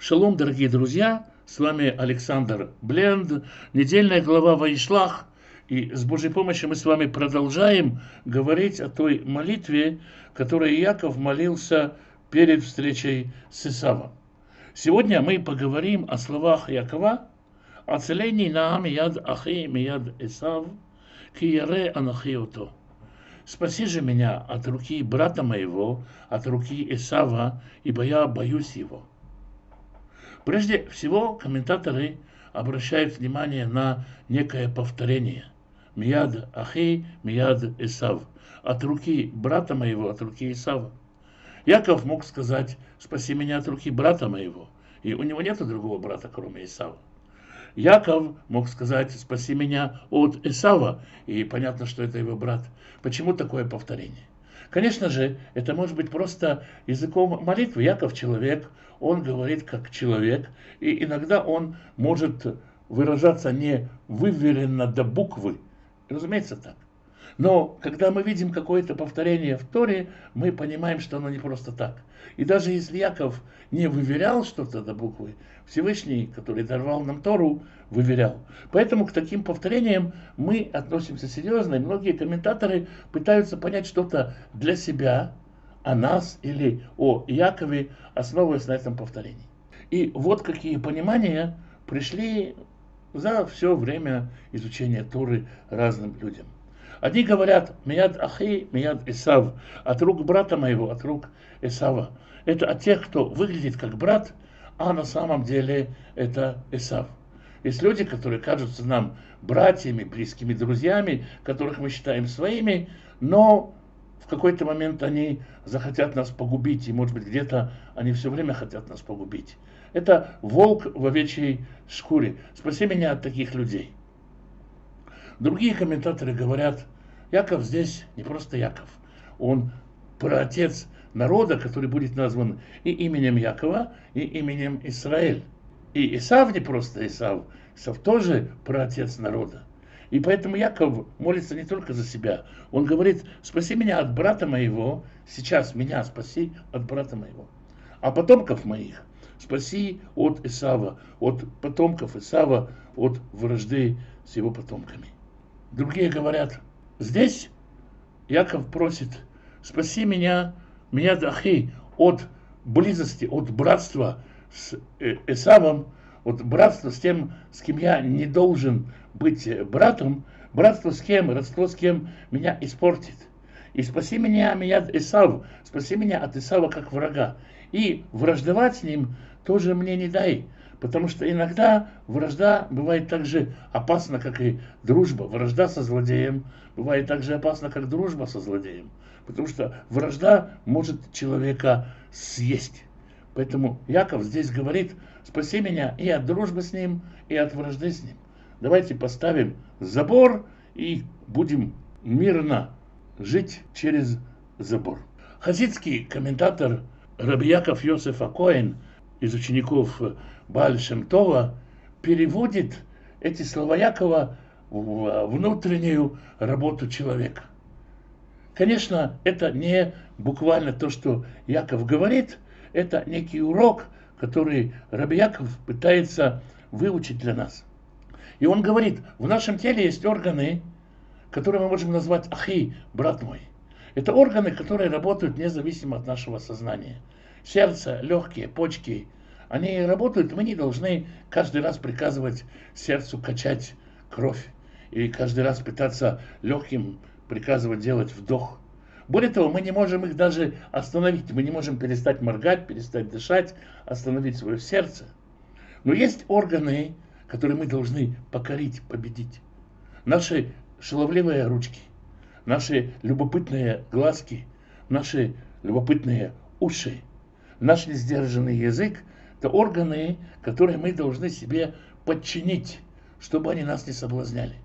Шалом, дорогие друзья, с вами Александр Бленд, недельная глава Ваишлах. И с Божьей помощью мы с вами продолжаем говорить о той молитве, которой Иаков молился перед встречей с Исавом. Сегодня мы поговорим о словах Иакова: «Ацелени наа мияд ахи мияд Исав, ки яре анахи ото». «Спаси же меня от руки брата моего, от руки Исава, ибо я боюсь его». Прежде всего, комментаторы обращают внимание на некое повторение. «Мияд ахи, мияд Исав». От руки брата моего, от руки Исава. Иаков мог сказать: «Спаси меня от руки брата моего». И у него нет другого брата, кроме Исава. Иаков мог сказать: «Спаси меня от Исава». И понятно, что это его брат. Почему такое повторение? Конечно же, это может быть просто языком молитвы. Иаков человек, он говорит как человек, и иногда он может выражаться не выверенно до буквы. Разумеется, так. Но когда мы видим какое-то повторение в Торе, мы понимаем, что оно не просто так. И даже если Иаков не выверял что-то до буквы, Всевышний, который даровал нам Тору, выверял. Поэтому к таким повторениям мы относимся серьезно. И многие комментаторы пытаются понять что-то для себя о нас или о Иакове, основываясь на этом повторении. И вот какие понимания пришли за все время изучения Торы разным людям. Одни говорят: «Мияд ахи, мияд Исав», от рук брата моего, от рук Исава. Это от тех, кто выглядит как брат, а на самом деле это Исав. Есть люди, которые кажутся нам братьями, близкими друзьями, которых мы считаем своими, но в какой-то момент они захотят нас погубить, и, может быть, где-то они все время хотят нас погубить. Это волк в овечьей шкуре. Спаси меня от таких людей. Другие комментаторы говорят: Иаков здесь не просто Иаков. Он праотец народа, который будет назван и именем Иакова, и именем Израиль. И Исав не просто Исав, Исав тоже праотец народа. И поэтому Иаков молится не только за себя. Он говорит: спаси меня от брата моего, сейчас меня спаси от брата моего. А потомков моих спаси от Исава, от потомков Исава, от вражды с его потомками. Другие говорят: здесь Иаков просит: спаси меня, дахи, от близости, от братства с Исавом, от братства с тем, с кем я не должен быть братом, братство с кем, родство с кем меня испортит. И спаси меня, Исав, спаси меня от Исава как врага. И враждовать с ним тоже мне не дай. Потому что иногда вражда бывает так же опасна, как и дружба. Вражда со злодеем бывает так же опасна, как дружба со злодеем. Потому что вражда может человека съесть. Поэтому Иаков здесь говорит: спаси меня и от дружбы с ним, и от вражды с ним. Давайте поставим забор и будем мирно жить через забор. Хасидский комментатор Раби Яков Йосеф ха-Коэн из учеников Бааль Шем Това переводит эти слова Иакова в внутреннюю работу человека. Конечно, это не буквально то, что Иаков говорит, это некий урок, который Раби Яков пытается выучить для нас. И он говорит: в нашем теле есть органы, которые мы можем назвать ахи, брат мой. Это органы, которые работают независимо от нашего сознания. Сердце, легкие, почки, они работают, мы не должны каждый раз приказывать сердцу качать кровь. И каждый раз пытаться легким приказывать делать вдох. Более того, мы не можем их даже остановить. Мы не можем перестать моргать, перестать дышать, остановить свое сердце. Но есть органы, которые мы должны покорить, победить. Наши шаловливые ручки, наши любопытные глазки, наши любопытные уши, наш несдержанный язык — это органы, которые мы должны себе подчинить, чтобы они нас не соблазняли.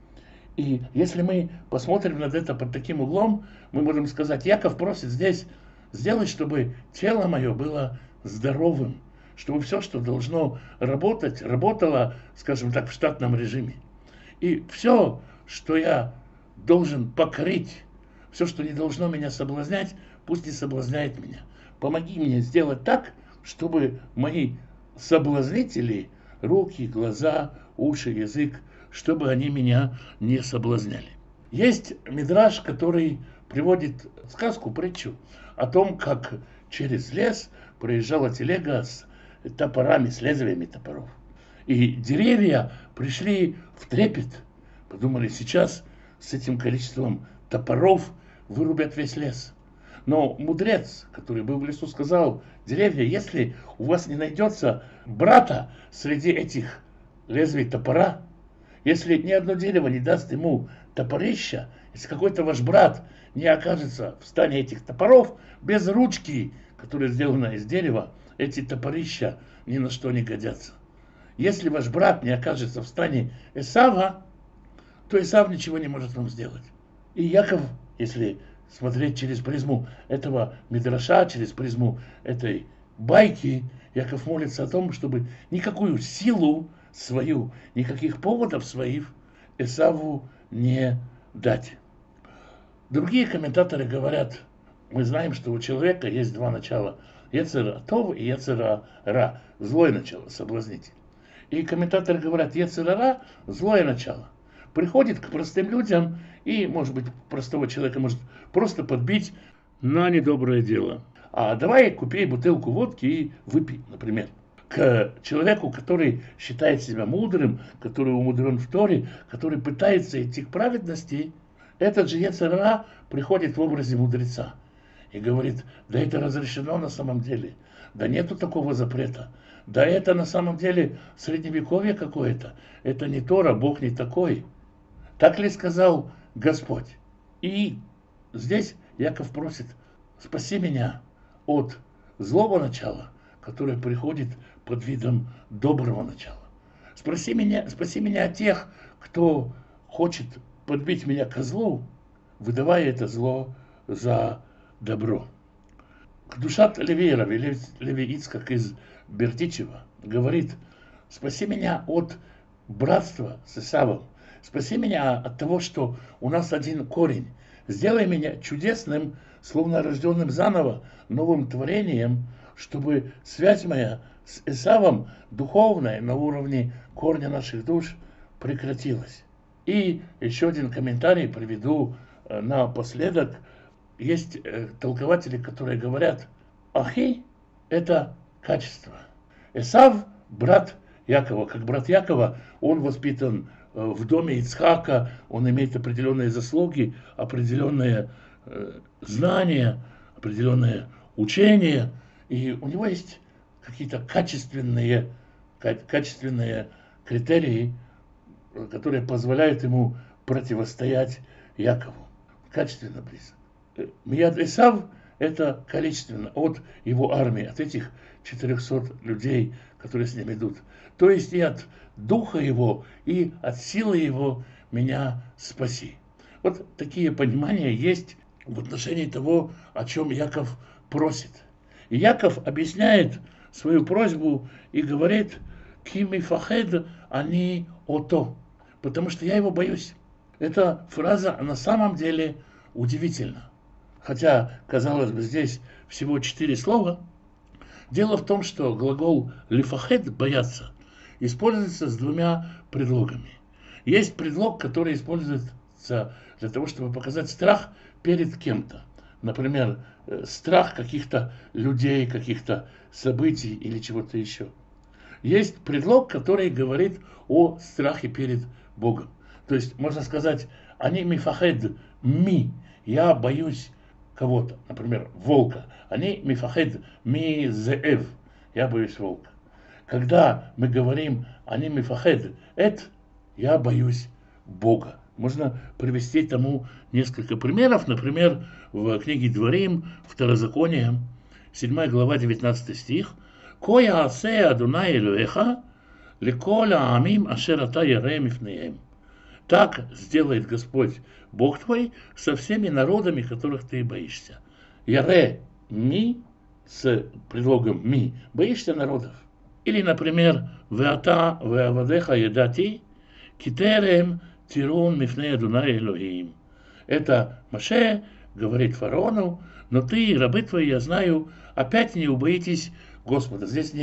И если мы посмотрим на это под таким углом, мы можем сказать: Иаков просит здесь сделать, чтобы тело мое было здоровым, чтобы все, что должно работать, работало, скажем так, в штатном режиме. И все, что я должен покорить, все, что не должно меня соблазнять, пусть не соблазняет меня. Помоги мне сделать так, чтобы мои соблазнителей руки, глаза, уши, язык, чтобы они меня не соблазняли. Есть мидраш, который приводит сказку, притчу о том, как через лес проезжала телега с топорами, с лезвиями топоров. И деревья пришли в трепет, подумали, сейчас с этим количеством топоров вырубят весь лес. Но мудрец, который был в лесу, сказал: деревья, если у вас не найдется брата среди этих лезвий топора, если ни одно дерево не даст ему топорища, если какой-то ваш брат не окажется в стане этих топоров, без ручки, которая сделана из дерева, эти топорища ни на что не годятся. Если ваш брат не окажется в стане Эсава, то Эсав ничего не может вам сделать. И Яков, если смотреть через призму этого мидраша, через призму этой байки, Яков молится о том, чтобы никакую силу свою, никаких поводов своих Эсаву не дать. Другие комментаторы говорят, мы знаем, что у человека есть два начала: Йецер Тов и Йецер Ра, злое начало, соблазнитель. И комментаторы говорят, Йецер Ра, злое начало, приходит к простым людям и, может быть, простого человека может просто подбить на недоброе дело. А давай купи бутылку водки и выпей, например. К человеку, который считает себя мудрым, который умудрен в Торе, который пытается идти к праведности, этот же Йецер Ра приходит в образе мудреца и говорит: да это разрешено на самом деле, да нету такого запрета, да это на самом деле средневековье какое-то, это не Тора, Бог не такой. Так ли сказал Господь? И здесь Яков просит: спаси меня от злого начала, которое приходит под видом доброго начала. Спаси меня от тех, кто хочет подбить меня ко злу, выдавая это зло за добро. Кдушат Леви, Леви Ицхак из Бердичева говорит: спаси меня от братства с Исавом, спаси меня от того, что у нас один корень, сделай меня чудесным, словно рожденным заново, новым творением, чтобы связь моя с Исавом, духовная, на уровне корня наших душ, прекратилась. И еще один комментарий приведу напоследок. Есть толкователи, которые говорят: ахи – это качество. Эсав – брат Якова. Как брат Якова, он воспитан в доме Ицхака, он имеет определенные заслуги, определенные знания, определенное учение, и у него есть какие-то качественные критерии, которые позволяют ему противостоять Якову. Качественно близко. Мияд Исав – это количественно от его армии, от этих 400 людей, которые с ним идут. То есть и от духа его, и от силы его меня спаси. Вот такие понимания есть в отношении того, о чем Яков просит. И Яков объясняет свою просьбу и говорит: «Кими фахед ани ото», потому что я его боюсь. Эта фраза на самом деле удивительна. Хотя, казалось бы, здесь всего 4 слова. Дело в том, что глагол лифахед, бояться, используется с двумя предлогами. Есть предлог, который используется для того, чтобы показать страх перед кем-то. Например, страх каких-то людей, каких-то событий или чего-то еще. Есть предлог, который говорит о страхе перед Богом. То есть можно сказать: они мифахед ми, я боюсь кого-то, например, волка. Они мифахед ми зеэв, я боюсь волка. Когда мы говорим они мифахед эт, я боюсь Бога. Можно привести тому несколько примеров. Например, в книге Дворим, Второзаконие, 7 глава, 19 стих. «Ко яасе Адонай Элоэха леколь аамим ашер ата яре мифнеем». Так сделает Господь Бог твой со всеми народами, которых ты боишься. Яре ми, с предлогом ми, боишься народов. Или, например, «Веата веавадеха едати китерем тирун мифней Адонай Элохим». Это Моше говорит фараону: но ты, рабы твои, я знаю, опять не убоитесь Господа. Здесь не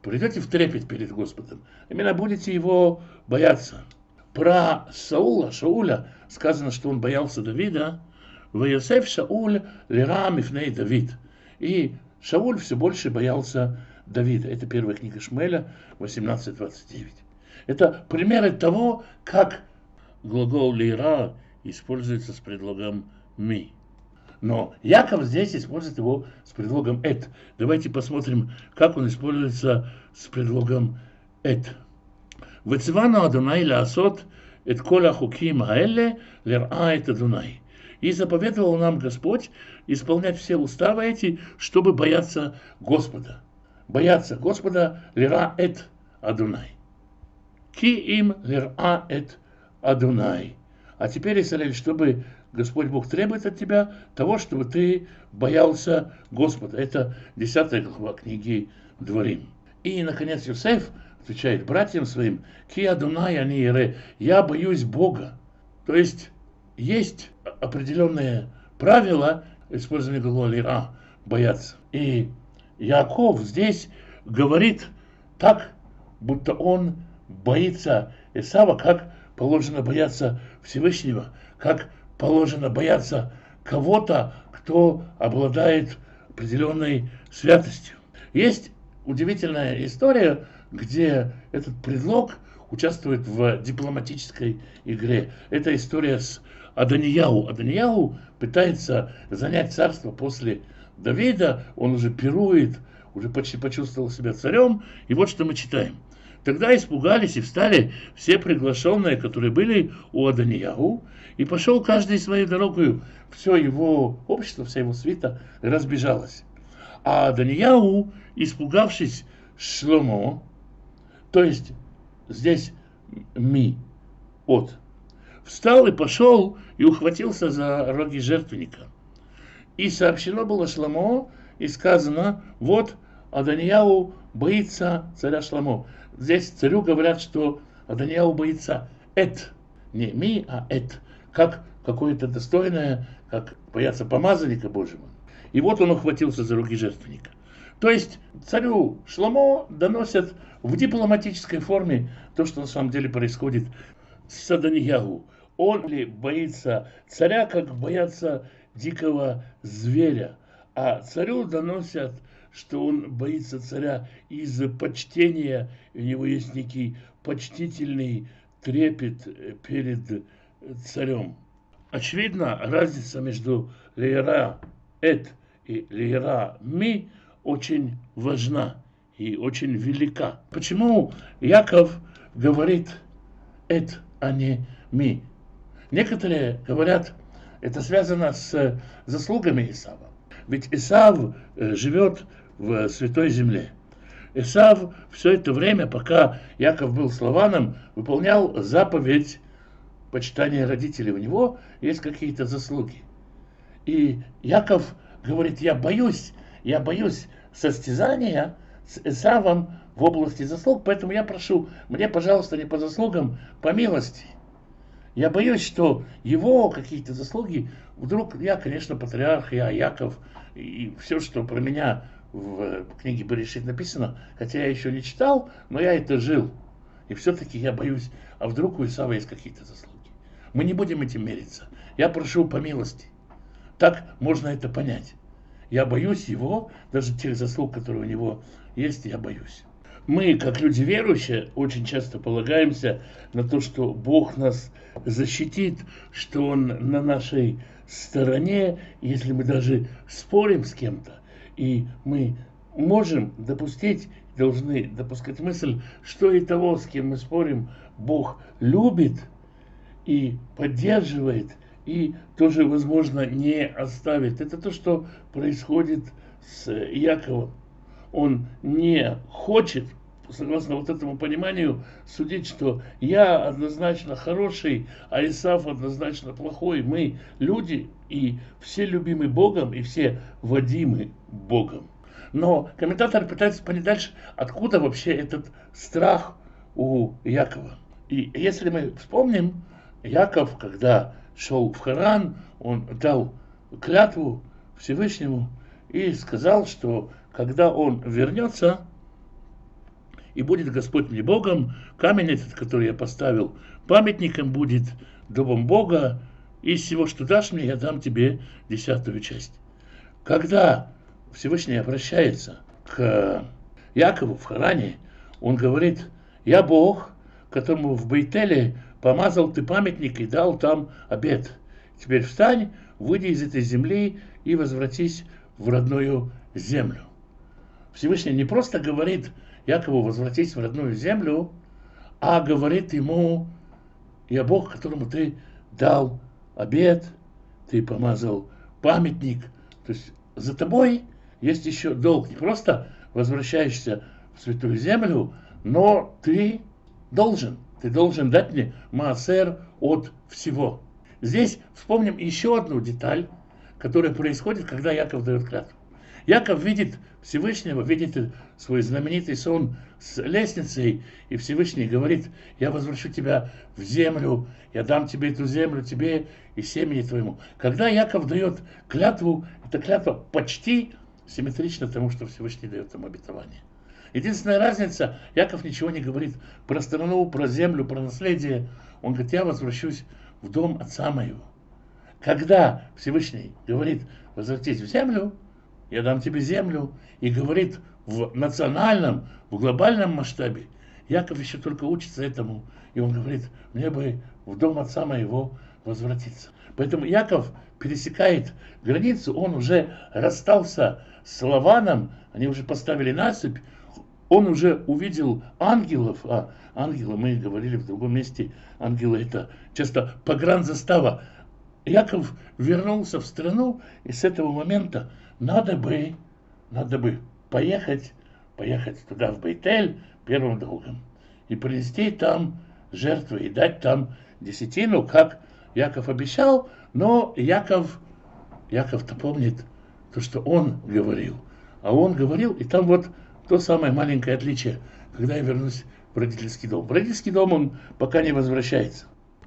придете в трепет перед Господом, именно будете его бояться. Про Шауля сказано, что он боялся Давида. «Ваесеф Шауль лира мифней Давид». И Шауль все больше боялся Давида. Это первая книга Шмуэля, 18:29. Это примеры того, как глагол лира используется с предлогом ми. Но Яков здесь использует его с предлогом эт. Давайте посмотрим, как он используется с предлогом эт. «Вецивану Адонай лаасот эт кола хуким хаэлле лираа эт Адонай». И заповедовал нам Господь исполнять все уставы эти, чтобы бояться Господа. Бояться Господа лира эт Адонай. Ки им лира эт Адонай. А теперь, Израиль, чтобы Господь Бог требует от тебя того, чтобы ты боялся Господа. Это 10 глава книги Дворим. И, наконец, Йосеф отвечает братьям своим: «Ки Адонай ани ире», я боюсь Бога. То есть определенные правила использования глагола лира, бояться. И Яков здесь говорит так, будто он боится Исава, как положено бояться Всевышнего, как положено бояться кого-то, кто обладает определенной святостью. Есть удивительная история, где этот предлог участвует в дипломатической игре. Это история с Адонияу. Адонияу пытается занять царство после Давида, он уже пирует, уже почти почувствовал себя царем, и вот что мы читаем. Тогда испугались и встали все приглашенные, которые были у Адонияу, и пошел каждый своей дорогой, все его общество, вся его свита разбежалась. А Адонияу, испугавшись Шломо, то есть здесь встал и пошел и ухватился за роги жертвенника. И сообщено было Шломо, и сказано: вот Адонияу боится царя Шломо. Здесь царю говорят, что Адонияу боится эт, не ми, а эт, как какое-то достойное, как боятся помазанника Божьего. И вот он ухватился за руки жертвенника. То есть царю Шломо доносят в дипломатической форме то, что на самом деле происходит с Адонияу. Он ли боится царя, как боятся дикого зверя, а царю доносят, что он боится царя из почтения, у него есть некий почтительный трепет перед царем. Очевидно, разница между лира эт и лира ми очень важна и очень велика. Почему Яков говорит эт, а не ми? Некоторые говорят, это связано с заслугами Исава. Ведь Исав живет в Святой Земле. Исав все это время, пока Яков был с Лаваном, выполнял заповедь почитания родителей. У него есть какие-то заслуги. И Яков говорит: я боюсь состязания с Исавом в области заслуг, поэтому я прошу, мне, пожалуйста, не по заслугам, по милости. Я боюсь, что его какие-то заслуги, вдруг я, конечно, патриарх, я Яков, и все, что про меня в книге Берешит написано, хотя я еще не читал, но я это жил. И все-таки я боюсь, а вдруг у Исава есть какие-то заслуги. Мы не будем этим мериться. Я прошу по милости. Так можно это понять. Я боюсь его, даже тех заслуг, которые у него есть, я боюсь. Мы, как люди верующие, очень часто полагаемся на то, что Бог нас защитит, что Он на нашей стороне, если мы даже спорим с кем-то. И мы можем допустить, должны допускать мысль, что и того, с кем мы спорим, Бог любит и поддерживает, и тоже, возможно, не оставит. Это то, что происходит с Яковом. Он не хочет, согласно вот этому пониманию, судить, что я однозначно хороший, а Исав однозначно плохой. Мы люди, и все любимы Богом, и все водимы Богом. Но комментатор пытается понять дальше, откуда вообще этот страх у Якова. И если мы вспомним, Яков, когда шел в Харан, он дал клятву Всевышнему и сказал, что когда он вернется, и будет Господь мне Богом, камень этот, который я поставил, памятником будет, домом Бога, и из всего, что дашь мне, я дам тебе 10-ю часть. Когда Всевышний обращается к Якову в Харане, он говорит: я Бог, которому в Бейтеле помазал ты памятник и дал там обет. Теперь встань, выйди из этой земли и возвратись в родную землю. Всевышний не просто говорит Якову: возвратись в родную землю, а говорит ему: я Бог, которому ты дал обет, ты помазал памятник. То есть за тобой есть еще долг. Не просто возвращаешься в святую землю, но ты должен дать мне маасер от всего. Здесь вспомним еще одну деталь, которая происходит, когда Яков дает клятву. Яков видит Всевышнего, видит свой знаменитый сон с лестницей, и Всевышний говорит: я возвращу тебя в землю, я дам тебе эту землю, тебе и семье твоему. Когда Яков дает клятву, эта клятва почти симметрична тому, что Всевышний дает ему обетование. Единственная разница: Яков ничего не говорит про страну, про землю, про наследие. Он говорит: я возвращусь в дом отца моего. Когда Всевышний говорит: возвратись в землю, я дам тебе землю, и говорит в национальном, в глобальном масштабе, Яков еще только учится этому, и он говорит: мне бы в дом отца моего возвратиться. Поэтому Яков пересекает границу, он уже расстался с Лаваном, они уже поставили насыпь, он уже увидел ангелов, ангелы, мы говорили в другом месте, ангелы это часто погранзастава. Яков вернулся в страну, и с этого момента надо бы поехать туда, в Бейтель, первым долгом, и принести там жертвы, и дать там десятину, как Яков обещал, но Яков-то помнит то, что он говорил. А он говорил, и там вот то самое маленькое отличие, когда я вернусь в родительский дом. В родительский дом он пока не возвращается.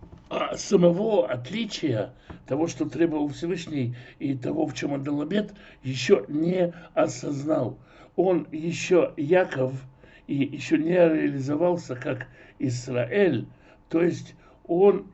А самого отличия, того, что требовал Всевышний, и того, в чем он дал обет, еще не осознал. Он еще, Яков, и еще не реализовался как Израиль, то есть он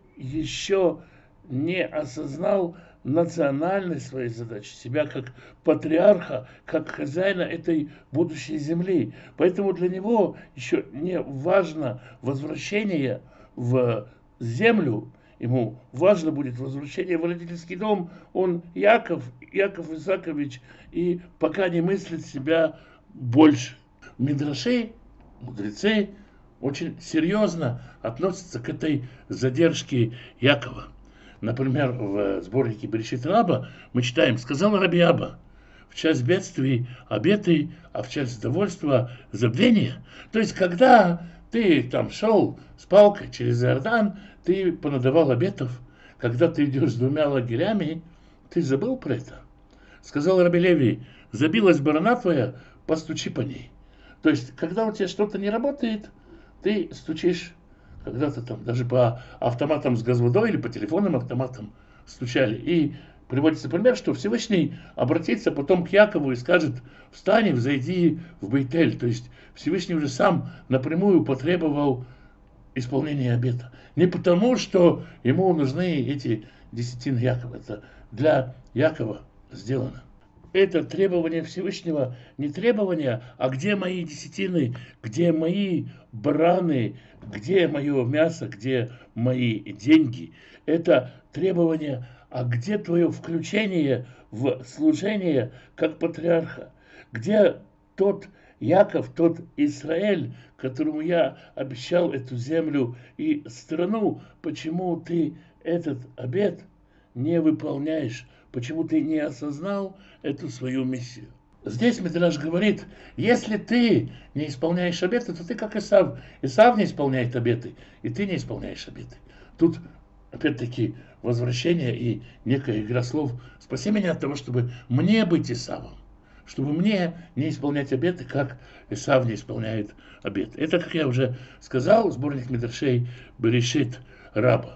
еще не осознал национальность своей задачи, себя как патриарха, как хозяина этой будущей земли. Поэтому для него еще не важно возвращение в землю, ему важно будет возвращение в родительский дом. Он Яков Исаакович, и пока не мыслит себя больше. Мидраши, мудрецы, очень серьезно относятся к этой задержке Якова. Например, в сборнике Берешит Раба мы читаем: сказал Раби Аба, в час бедствий обеты, а в час довольства забвение. То есть, когда ты там шел с палкой через Иордан, ты понадавал обетов. Когда ты идешь с 2 лагерями, ты забыл про это. Сказал Раби Леви: забилась барана твоя, постучи по ней. То есть, когда у тебя что-то не работает, ты стучишь. Когда-то там даже по автоматам с газводой или по телефонным автоматам стучали. И приводится пример, что Всевышний обратится потом к Якову и скажет: встань и взойди в Бейтель. То есть Всевышний уже сам напрямую потребовал исполнения обета. Не потому, что ему нужны эти десятины Якова. Это для Якова сделано. Это требование Всевышнего, не требование: а где мои десятины, где мои бараны, где мое мясо, где мои деньги. Это требование: а где твое включение в служение как патриарха? Где тот Яков, тот Израиль, которому я обещал эту землю и страну? Почему ты этот обет не выполняешь? Почему ты не осознал эту свою миссию? Здесь Мидраш говорит: если ты не исполняешь обеты, то ты как Исав. Исав не исполняет обеты, и ты не исполняешь обеты. Тут, опять-таки, возвращение и некая игра слов. Спаси меня от того, чтобы мне быть Исавом, чтобы мне не исполнять обеты, как Исав не исполняет обеты. Это, как я уже сказал, сборник Мидрашей Берешит Раба.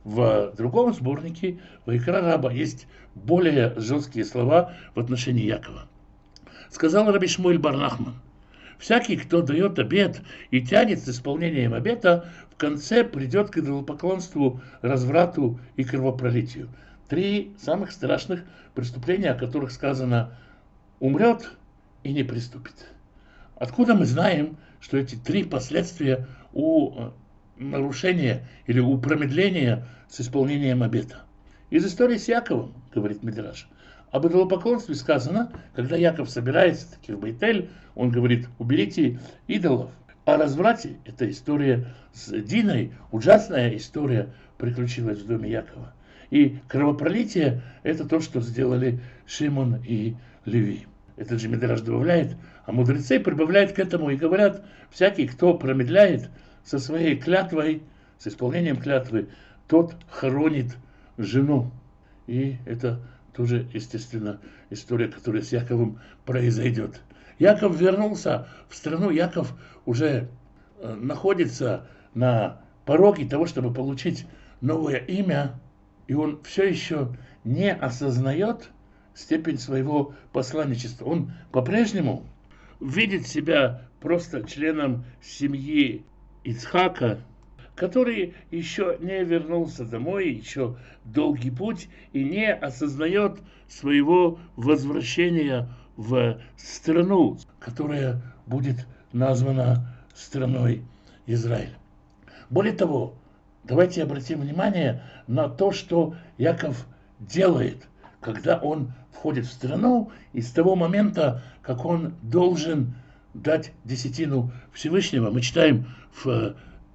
В другом сборнике Вайкра Раба есть более жесткие слова в отношении Якова. Сказал Раби Шмуэль бар Нахман: Всякий, кто дает обет и тянет с исполнением обета, в конце придет к идолопоклонству, разврату и кровопролитию. 3 самых страшных преступления, о которых сказано: умрет и не приступит. Откуда мы знаем, что эти 3 последствия у нарушения или у промедления с исполнением обета? Из истории с Яковом, говорит Мидраш. Об идолопоклонстве сказано, когда Яков собирается таки в Бейтель, он говорит: уберите идолов. О разврате, эта история с Диной, ужасная история, приключилась в доме Якова. И кровопролитие – это то, что сделали Шимон и Леви. Этот же Мидраш добавляет, а мудрецы прибавляют к этому и говорят: всякий, кто промедляет со своей клятвой, с исполнением клятвы, тот хоронит жену. И это тоже, естественно, история, которая с Яковом произойдет. Яков вернулся в страну, Яков уже находится на пороге того, чтобы получить новое имя, и он все еще не осознает степень своего посланничества. Он по-прежнему видит себя просто членом семьи Ицхака, который еще не вернулся домой, еще долгий путь, и не осознает своего возвращения в страну, которая будет названа страной Израиль. Более того, давайте обратим внимание на то, что Яков делает, когда он входит в страну, и с того момента, как он должен дать десятину Всевышнего. Мы читаем в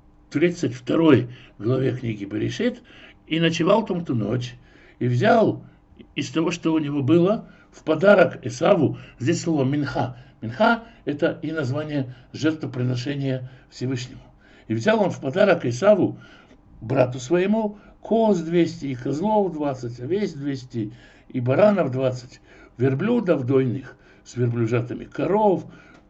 32 главе книги Берешит: «И ночевал там ту ночь, и взял из того, что у него было, в подарок Эсаву». Здесь слово «минха». «Минха» – это и название жертвоприношения Всевышнему. «И взял он в подарок Эсаву, брату своему, коз 200, и козлов 20, овец 200, и баранов 20, верблюдов дойных с верблюжатами, коров,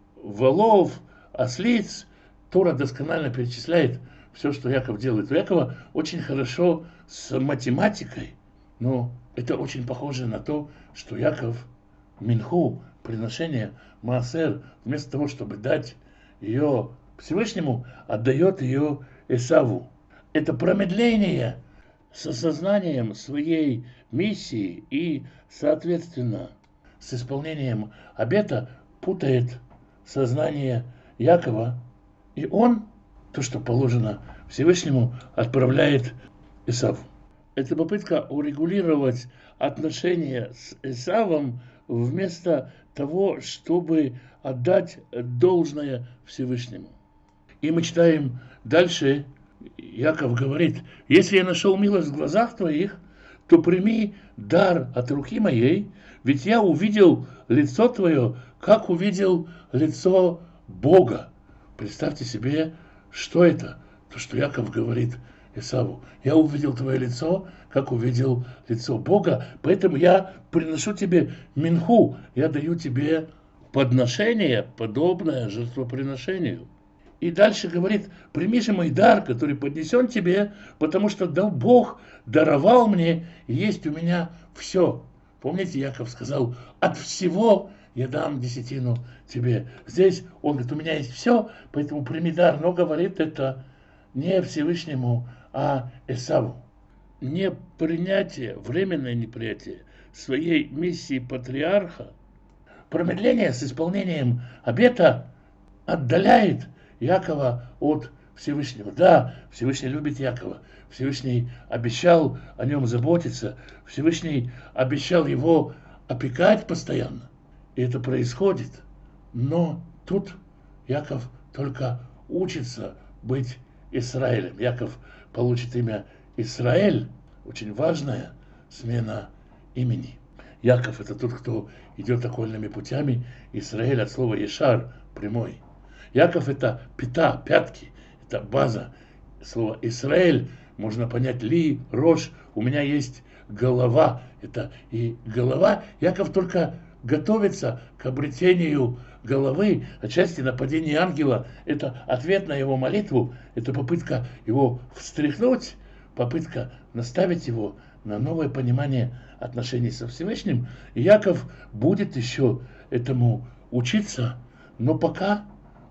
волов, ослиц». Тора досконально перечисляет все, что Яков делает. У Якова очень хорошо с математикой, но это очень похоже на то, что Яков минху, приношение, маасер, вместо того, чтобы дать ее Всевышнему, отдает ее Эсаву. Это промедление с осознанием своей миссии и, соответственно, с исполнением обета путает сознание Якова, и он, то, что положено Всевышнему, отправляет Эсаву. Это попытка урегулировать отношения с Эсавом вместо того, чтобы отдать должное Всевышнему. И мы читаем дальше, Яков говорит: «Если я нашел милость в глазах твоих, то прими дар от руки моей, ведь я увидел лицо твое, как увидел лицо Бога». Представьте себе, что это? То, что Яков говорит Эсаву: «Я увидел твое лицо, как увидел лицо Бога, поэтому я приношу тебе минху, я даю тебе подношение, подобное жертвоприношению». И дальше говорит: «Прими же мой дар, который поднесен тебе, потому что Бог даровал мне, и есть у меня все». Помните, Яков сказал: «От всего я дам десятину тебе». Здесь он говорит: «У меня есть все, поэтому прими дар». Но говорит это не Всевышнему, а Эсаву. Непринятие, временное неприятие своей миссии патриарха, промедление с исполнением обета отдаляет Якова от Всевышнего. Да, Всевышний любит Якова. Всевышний обещал о нем заботиться. Всевышний обещал его опекать постоянно. И это происходит. Но тут Яков только учится быть Израилем. Яков получит имя Израиль. Очень важная смена имени. Яков — это тот, кто идет окольными путями. Израиль от слова «ешар» — прямой. Яков — это пята, пятки, это база. Слово «Израиль» можно понять «ли», «рош». У меня есть голова. Это и голова. Яков только готовится к обретению головы. Отчасти нападение ангела – это ответ на его молитву, это попытка его встряхнуть, попытка наставить его на новое понимание отношений со Всевышним. И Яков будет еще этому учиться, но пока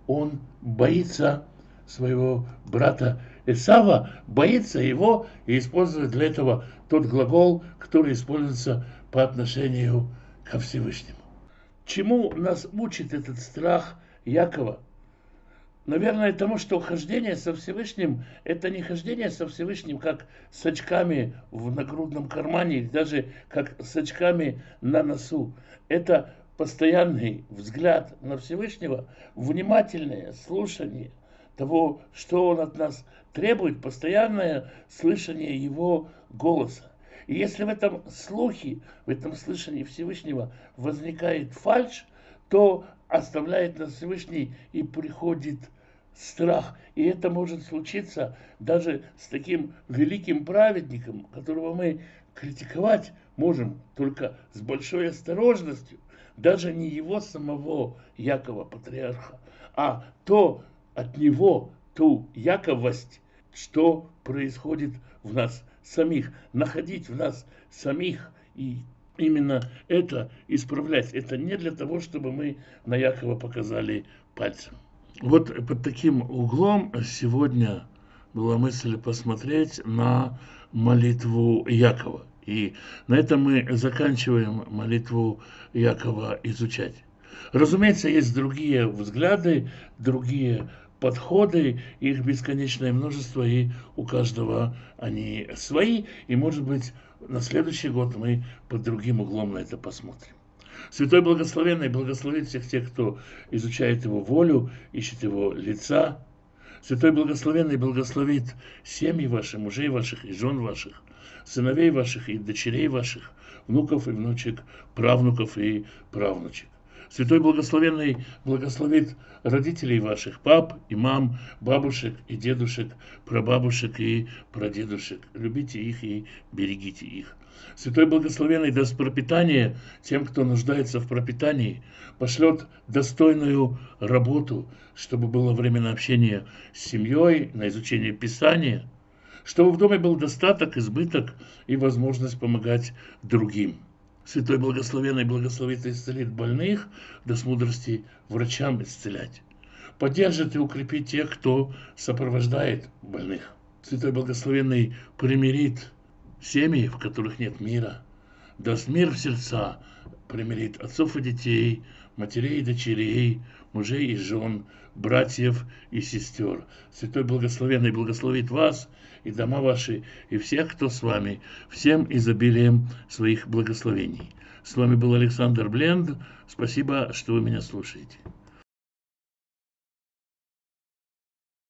он боится своего брата Эсава, боится его и использует для этого тот глагол, который используется по отношению ко Всевышнему. Чему нас учит этот страх Якова? Наверное, тому, что хождение со Всевышним, это не хождение со Всевышним, как с очками в нагрудном кармане, или даже как с очками на носу. Это постоянный взгляд на Всевышнего, внимательное слушание того, что Он от нас требует, постоянное слышание Его голоса. И если в этом слухе, в этом слышании Всевышнего возникает фальшь, то оставляет нас Всевышний и приходит страх. И это может случиться даже с таким великим праведником, которого мы критиковать можем только с большой осторожностью. Даже не его самого Якова, патриарха, а то от него, ту яковость, что происходит в нас самих, находить в нас самих и именно это исправлять. Это не для того, чтобы мы на Якова показали пальцем. Вот под таким углом сегодня была мысль посмотреть на молитву Якова. И на этом мы заканчиваем молитву Якова изучать. Разумеется, есть другие взгляды, другие подходы, их бесконечное множество, и у каждого они свои. И, может быть, на следующий год мы под другим углом на это посмотрим. Святой Благословенный благословит всех тех, кто изучает Его волю, ищет Его лица. Святой Благословенный благословит семьи ваши, мужей ваших и жен ваших, сыновей ваших и дочерей ваших, внуков и внучек, правнуков и правнучек. Святой Благословенный благословит родителей ваших, пап и мам, бабушек и дедушек, прабабушек и прадедушек. Любите их и берегите их. Святой Благословенный даст пропитание тем, кто нуждается в пропитании, пошлет достойную работу, чтобы было время на общение с семьей, на изучение Писания, чтобы в доме был достаток, избыток и возможность помогать другим. Святой Благословенный благословит и исцелит больных, даст мудрости врачам исцелять. Поддержит и укрепит тех, кто сопровождает больных. Святой Благословенный примирит семьи, в которых нет мира, даст мир в сердца, примирит отцов и детей, матерей и дочерей, мужей и жен, братьев и сестер. Святой Благословенный благословит вас и дома ваши, и всех, кто с вами, всем изобилием своих благословений. С вами был Александр Бленд. Спасибо, что вы меня слушаете.